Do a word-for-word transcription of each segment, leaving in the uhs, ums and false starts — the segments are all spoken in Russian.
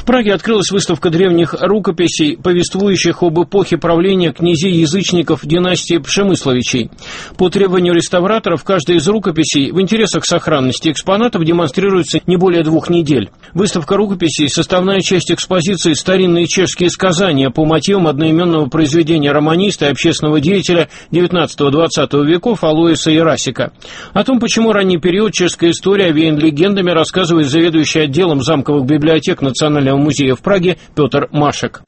Праге открылась выставка древних рукописей, повествующих об эпохе правления князей-язычников династии Пшемысловичей. По требованию реставраторов, каждая из рукописей в интересах сохранности экспонатов демонстрируется не более двух недель. Выставка рукописей – составная часть экспозиции «Старинные чешские сказания» по мотивам одноименного произведения романиста и общественного деятеля девятнадцатого-двадцатого веков Алоиса Ирасика. О том, почему ранний период чешской истории овеян легендами, рассказывает заведующий отделом замковых библиотек Национального музея в Праге Петр Машек.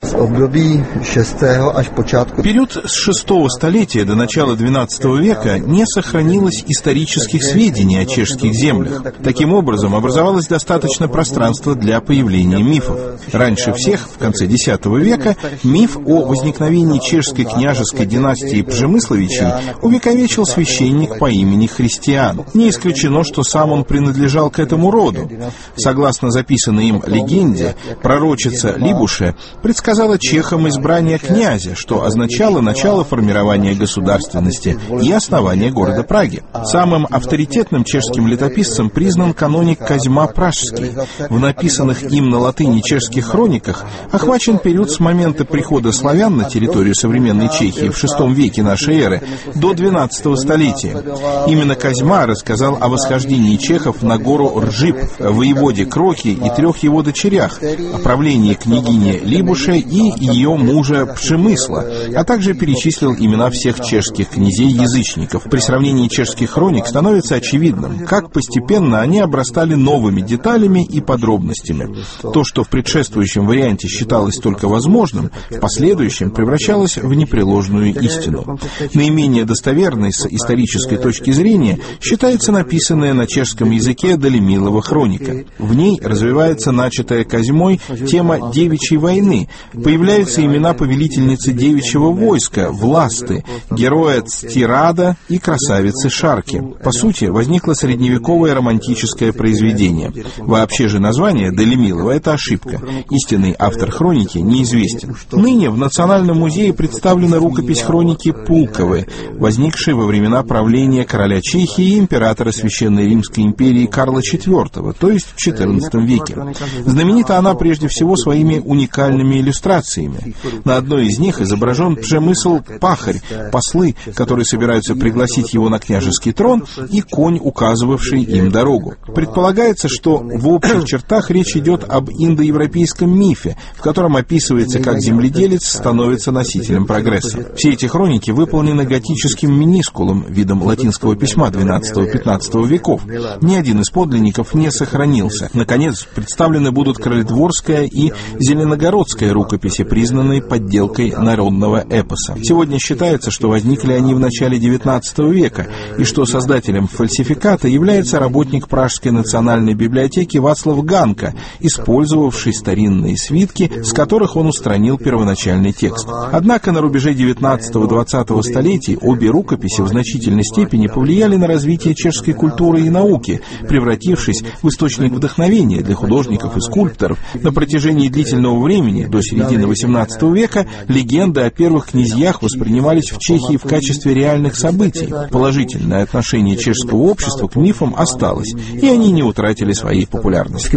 Период с шестого столетия до начала двенадцатого века не сохранилось исторических сведений о чешских землях. Таким образом, образовалось достаточно пространства для появления мифов. Раньше всех, в конце десятого века, миф о возникновении чешской княжеской династии Пшемысловичей увековечил священник по имени Христиан. Не исключено, что сам он принадлежал к этому роду. Согласно записанной им легенде, пророчица Либуше предсказала чехам избрание князя, что означало начало формирования государственности и основания города Праги. Самым авторитетным чешским летописцем признан каноник Козьма Пражский. В написанных им на латыни чешских хрониках охвачен период с момента прихода славян на территорию современной Чехии в шестом веке нашей эры до двенадцатого столетия. Именно Козьма рассказал о восхождении чехов на гору Ржип, воеводе Кроки и трех его дочерях, о правлении княгини Либуше и ее мужа Пшемысла, а также перечислил имена всех чешских князей-язычников. При сравнении чешских хроник становится очевидным, как постепенно они обрастали новыми деталями и подробностями. То, что в предшествующем варианте считалось только возможным, в последующем превращалось в непреложную истину. Наименее достоверной с исторической точки зрения считается написанная на чешском языке Далимилова хроника. В ней развивается начатая Козьмой тема девичьей войны. Появляются имена повелительницы девичьего войска Власты, героя Цтирада и красавицы Шарки. По сути, возникло средневековое романтическое произведение. Вообще же название Далимилова — это ошибка. Истинный автор хроники неизвестен. Ныне в Национальном музее представлена рукопись хроники Пулковы, возникшей во времена правления короля Чехии и императора Священной Римской империи Карла четвёртого, то есть в четырнадцатом веке. Знаменита она прежде всего своими уникальными иллюстрациями. На одной из них изображен Пшемысл Пахарь, послы, которые собираются пригласить его на княжеский трон, и конь, указывавший им дорогу. Предполагается, что в общих чертах речь идет об индоевропейском мифе, в котором описывается, как земледелец становится носителем прогресса. Все эти хроники выполнены готическим минискулом, видом латинского письма двенадцатого-пятнадцатого веков. Ни один из подлинников не сохранился. Наконец, представлены будут крыльдворская и зеленогородская рукописи, признанные подделкой народного эпоса. Сегодня считается, что возникли они в начале девятнадцатого века, и что создателем фальсификата является работник Пражской национальной библиотеки Вацлав Ганка, использовавший старинные свитки, с которых он устранил первоначальный текст. Однако на рубеже девятнадцатого-двадцатого столетий обе рукописи в значительной степени повлияли на развитие чешской культуры и науки, превратившись в источник вдохновения для художников и скульпторов. На протяжении длительного времени, до середины восемнадцатого века, легенды о первых князьях воспринимались в Чехии в качестве реальных событий. Положительное отношение чешского общества к мифам осталось, и они не утратили своей популярности.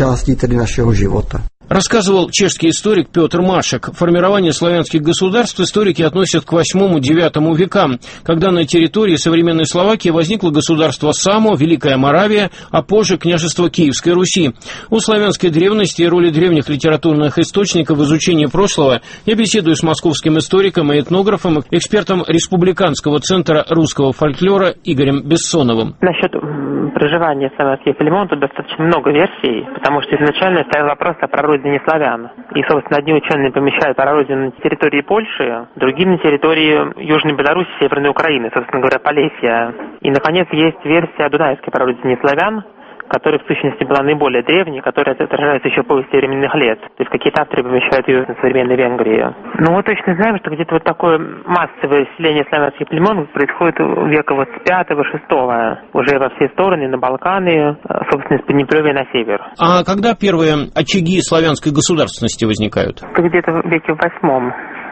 Рассказывал чешский историк Петр Машек. Формирование славянских государств историки относят к восьмому-девятому векам, когда на территории современной Словакии возникло государство Само, Великая Моравия, а позже княжество Киевской Руси. О славянской древности и роли древних литературных источников в изучении прошлого я беседую с московским историком и этнографом, экспертом Республиканского центра русского фольклора Игорем Бессоновым. Насчет проживания славянских племен тут достаточно много версий, потому что изначально стоял вопрос о прародине славян. И, собственно, одни ученые помещают прародину на территории Польши, другие на территории Южной Беларуси, Северной Украины, собственно говоря, Полесья. И, наконец, есть версия о дунайской прародине славян, которая, в сущности, была наиболее древней, которая отражается еще в повести временных лет. То есть какие-то авторы помещают ее на современной Венгрии. Но мы точно знаем, что где-то вот такое массовое селение славянских племен происходит века вот с пятого-шестого, уже во все стороны, на Балканы, собственно, с Поднепровья на север. А когда первые очаги славянской государственности возникают? Где-то в веке в восьмом.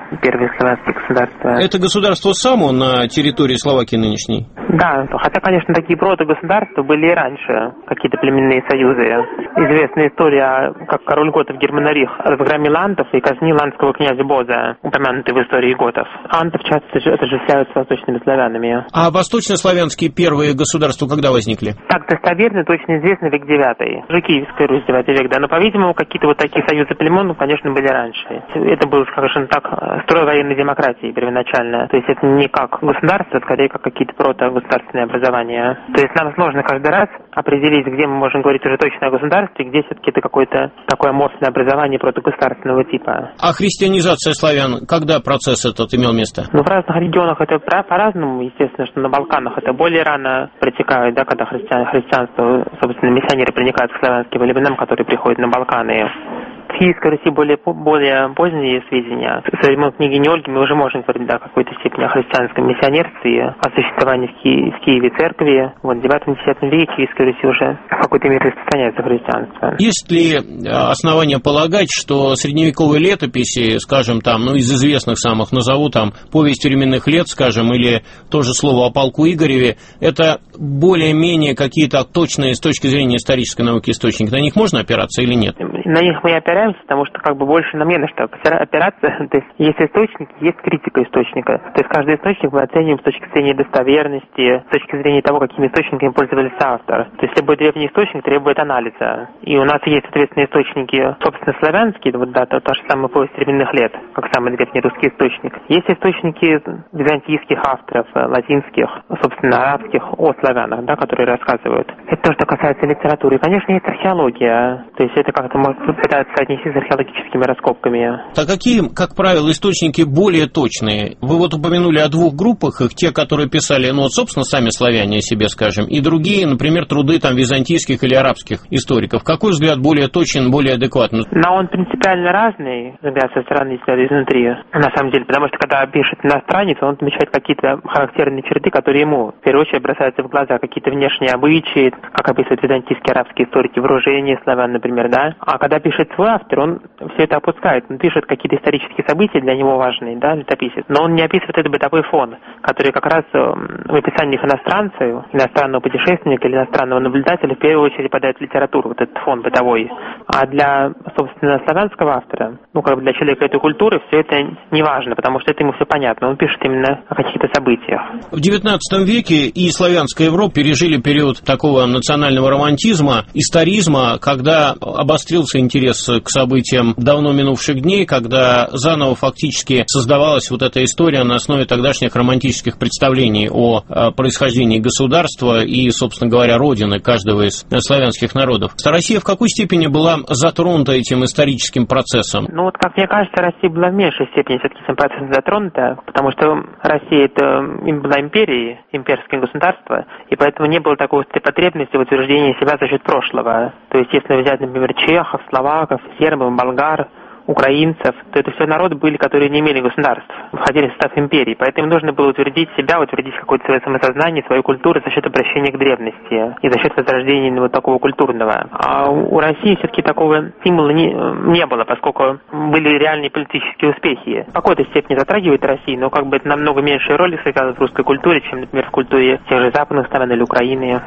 первые славянские государства. Это государство само на территории Словакии нынешней? Да, хотя, конечно, такие протогосударства были и раньше, какие-то племенные союзы. Известная история, как король готов Германарих разгромил антов и казнил антского князя Боза, упомянутый в истории готов. Антов часто отождествляют с восточными славянами. А восточнославянские первые государства когда возникли? Так достоверно, точно известно, век девятый. Уже Киевская Русь, девятый век, да. Но, по-видимому, какие-то вот такие союзы племен, ну, конечно, были раньше. Это было, скажем так, строй военной демократии первоначально. То есть это не как государство, скорее как какие-то протогосударственные образования. То есть нам сложно каждый раз определить, где мы можем говорить уже точно о государстве, где все-таки это какое-то такое аморфное образование протогосударственного типа. А христианизация славян, когда процесс этот имел место? Ну, в разных регионах это по-разному. Естественно, что на Балканах это более рано протекает, да, когда христиан, христианство, собственно, миссионеры проникают к славянским племенам, которые приходят на Балканы. В Киевской Руси более, более поздние сведения. Со времен книги Ольги мы уже можем говорить, да, в какой-то степени о христианском миссионерстве, о существовании в, Ки- в Киеве церкви. Вот в девятом-десятом веке в Киевской Руси уже в какой-то мере распространяется христианство. Есть ли основания полагать, что средневековые летописи, скажем, там, ну, из известных самых, назову там, «Повесть временных лет», скажем, или то же слово о полку Игореве, это более-менее какие-то точные с точки зрения исторической науки источники? На них можно опираться или нет? На них мы опираемся, потому что как бы больше нам не на что опираться. То есть есть источники, есть критика источника. То есть каждый источник мы оцениваем с точки зрения достоверности, с точки зрения того, какими источниками пользовались автор. То есть любой древний источник требует анализа. И у нас есть, соответственно, источники, собственно, славянские, вот да, то, то же самое «Повесть временных лет», как самый древний русский источник. Есть источники византийских авторов, латинских, собственно, арабских о славянах, да, которые рассказывают. Это то, что касается литературы. И, конечно, есть археология. То есть это как-то может пытаться отнести с археологическими раскопками. А какие, как правило, источники более точные? Вы вот упомянули о двух группах, их те, которые писали, ну вот, собственно, сами славяне о себе, скажем, и другие, например, труды там византийских или арабских историков. Какой взгляд более точен, более адекватный? Но он принципиально разный, взгляд со стороны и изнутри, на самом деле, потому что когда пишет иностранец, он отмечает какие-то характерные черты, которые ему, в первую очередь, бросаются в глаза, какие-то внешние обычаи, как описывают византийские арабские историки, вооружение славян, например, да. А когда пишет свой автор, он все это опускает. Он пишет какие-то исторические события для него важные, да, летописец. Но он не описывает этот бытовой фон, который как раз в описаниях иностранца, иностранного путешественника или иностранного наблюдателя в первую очередь попадает в литературу, вот этот фон бытовой. А для, собственно, славянского автора, ну, как бы для человека этой культуры, все это не важно, потому что это ему все понятно. Он пишет именно о каких-то событиях. В девятнадцатом веке и славянская Европа пережили период такого национального романтизма, историзма, когда обострился интерес к событиям давно минувших дней, когда заново фактически создавалась вот эта история на основе тогдашних романтических представлений о происхождении государства и, собственно говоря, родины каждого из славянских народов. Россия в какой степени была затронута этим историческим процессом? Ну вот, как мне кажется, Россия была в меньшей степени все-таки этим процессом затронута, потому что Россия это была империей, имперское государство, и поэтому не было такой потребности в утверждении себя за счет прошлого. То есть, если взять, например, чехов, словаков, сербов, болгар, украинцев, то это все народы были, которые не имели государств, входили в состав империи. Поэтому им нужно было утвердить себя, утвердить какое-то свое самосознание, свою культуру за счет обращения к древности и за счет возрождения вот такого культурного. А у России все-таки такого стимула не, не было, поскольку были реальные политические успехи. В какой-то степени затрагивает Россию, но как бы это намного меньшую роль сыграло в русской культуре, чем, например, в культуре тех же западных стран или Украины.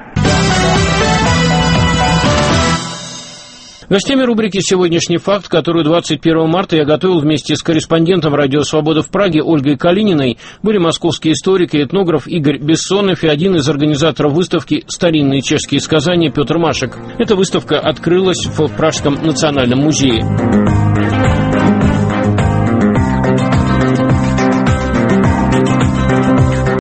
Гостями рубрики «Сегодняшний факт», которую двадцать первого марта я готовил вместе с корреспондентом «Радио Свобода» в Праге Ольгой Калининой, были московский историк и этнограф Игорь Бессонов и один из организаторов выставки «Старинные чешские сказания» Петр Машек. Эта выставка открылась в Пражском национальном музее.